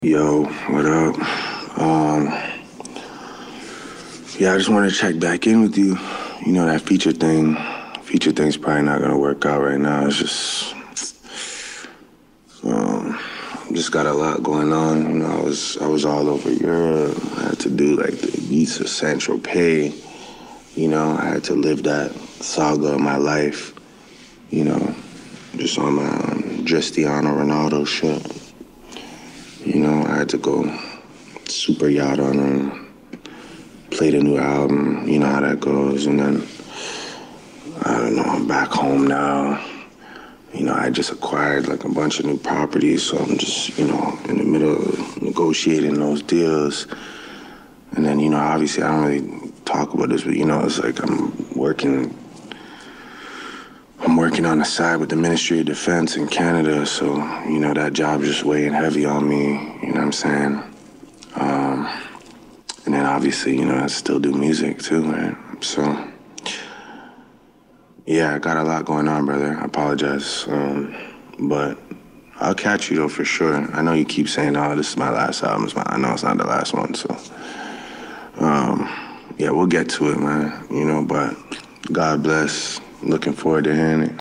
Yo, what up? Um, yeah, I just wanted to check back in with you. You know, that feature thing's probably not gonna work out right now. It's just got a lot going on. You know, I was all over Europe. I had to do like the Ibiza Saint-Tropez. You know, I had to live that saga of my life. You know, just on my Cristiano Ronaldo shit. You know, I had to go super yacht on him, play the new album, you know how that goes. And then, I don't know, I'm back home now. You know, I just acquired like a bunch of new properties, so I'm just, you know, in the middle of negotiating those deals. And then, you know, obviously I don't really talk about this, but, you know, it's like I'm working on the side with the Ministry of Defense in Canada, so, you know, that job's just weighing heavy on me, you know what I'm saying? And then obviously, you know, I still do music too, right? So, yeah, I got a lot going on, brother. I apologize. But I'll catch you though for sure. I know you keep saying, oh, this is my last album. I know it's not the last one, so yeah, we'll get to it, man. You know, but God bless. Looking forward to hearing it.